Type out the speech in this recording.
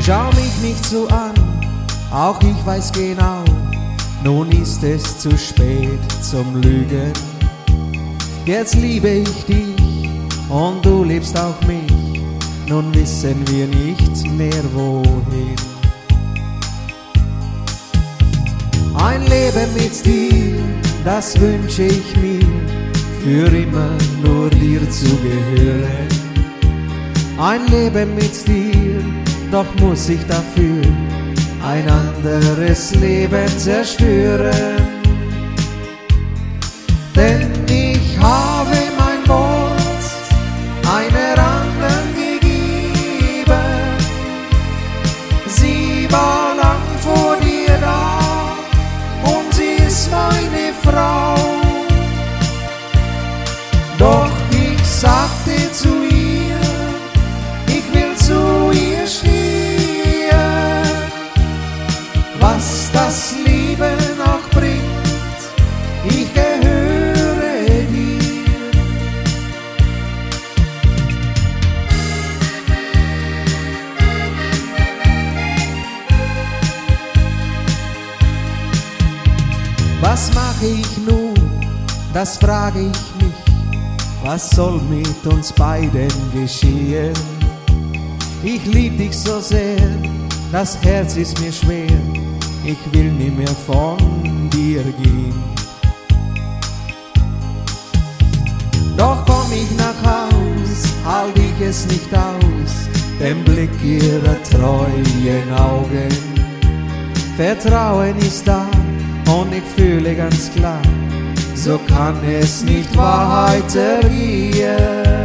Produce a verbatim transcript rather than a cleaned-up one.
Schau mich nicht so an, auch ich weiß genau, nun ist es zu spät zum Lügen. Jetzt liebe ich dich und du liebst auch mich, nun wissen wir nicht mehr wohin. Ein Leben mit dir, das wünsche ich mir, für immer nur dir zu gehören. Ein Leben mit dir, doch muss ich dafür ein anderes Leben zerstören. Denn ich habe mein Wort einer anderen gegeben. Sie war lang vor dir da und sie ist meine Frau. Doch ich sagte zu ihr, ich will zu ihr stehen, was das Leben auch bringt, ich gehöre dir. Was mache ich nun, das frage ich mich, was soll mit uns beiden geschehen? Ich lieb dich so sehr, das Herz ist mir schwer, ich will nie mehr von dir gehen. Doch komm ich nach Haus, halt ich es nicht aus, den Blick ihrer treuen Augen. Vertrauen ist da und ich fühle ganz klar, so kann es nicht weitergehen.